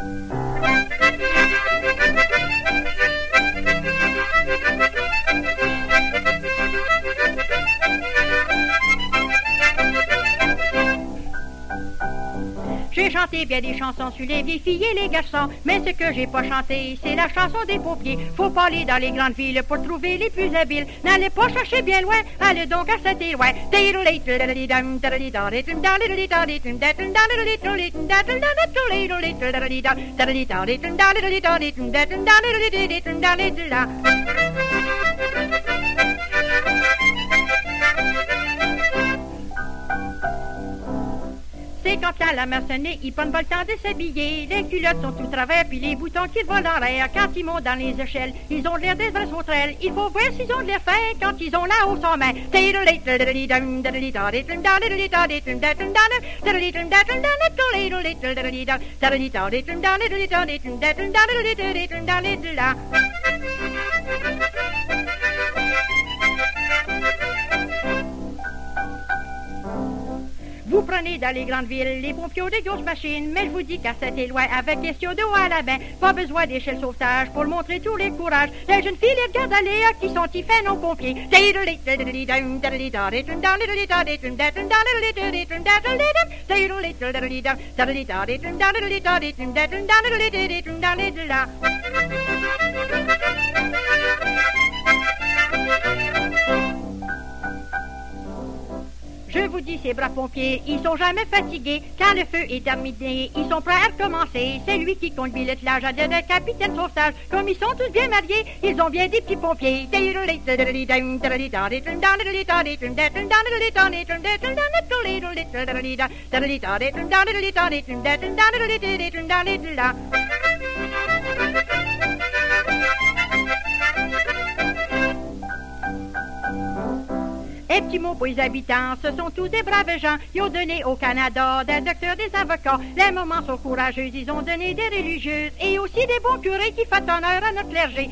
J'ai chanté bien des chansons sur les vieilles filles et les garçons, mais ce que j'ai pas chanté, c'est la chanson des pompiers. Faut pas aller dans les grandes villes pour trouver les plus habiles. N'allez pas chercher bien loin, allez donc à Saint-Éloi. C'est quand la mer sonnée, ils prennent pas le temps de s'habiller. Les culottes sont tout travers, puis les boutons qui volent en l'air. Quand ils montent dans les échelles, ils ont l'air des vrais sauterelles. Il faut voir s'ils ont de l'air fin quand ils ont là-haut son main. Vous prenez dans les grandes villes les pompiers ont des grosses machines, mais je vous dis qu'à Saint-Éloi, avec question d'eau à la bain, pas besoin d'échelle sauvetage pour montrer tous les courages. Les jeunes filles les regardent aller, qui sont y faits nos pompiers. Je vous dis, ces braves pompiers, ils sont jamais fatigués. Quand le feu est terminé, ils sont prêts à recommencer. C'est lui qui conduit l'attelage à devenir capitaine sauvetage. Comme ils sont tous bien mariés, ils ont bien des petits pompiers. Et petit mot pour les habitants, ce sont tous des braves gens. Ils ont donné au Canada des docteurs, des avocats. Les mamans sont courageuses, ils ont donné des religieuses. Et aussi des bons curés qui font honneur à notre clergé.